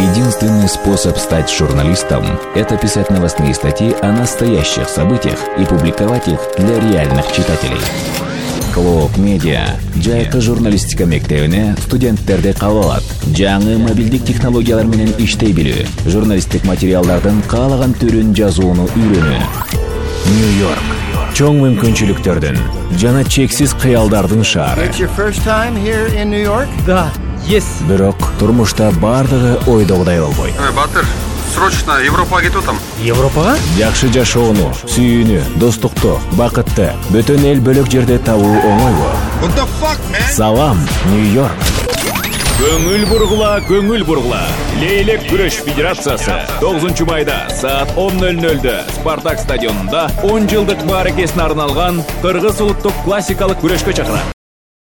Единственный способ стать журналистом – это писать новостные статьи о настоящих событиях и публиковать их для реальных читателей. Клоук Медиа жайкы журналистика мектебине студенттерди кабыл алат. Жаңы мобилдик технологиялар менен иштей билүү, журналисттик материалдардын каалаган түрүн жазууну үйрөнүү. Нью-Йорк чоң мүмкүнчүлүктөрдүн жана чексиз кыялдардын шаары. Да, yes. Бирок турмушта бардыгы ойдогудай болбойт. Батыр, срочно Европага кетип атам. Европага? Жакшы жашоону, сүйүүнү, достукту, бакытты бөтөн эл бөлөк жерде табуу оңойбу? Салам, Нью-Йорк. Көңүл бургула. Лейлек күрөш федерациясы 9 майда саат 10:00 Спартак стадионунда 10 жылдык бааракесине арналган кыргыз улуттук классикалык күрөшкө чакырат.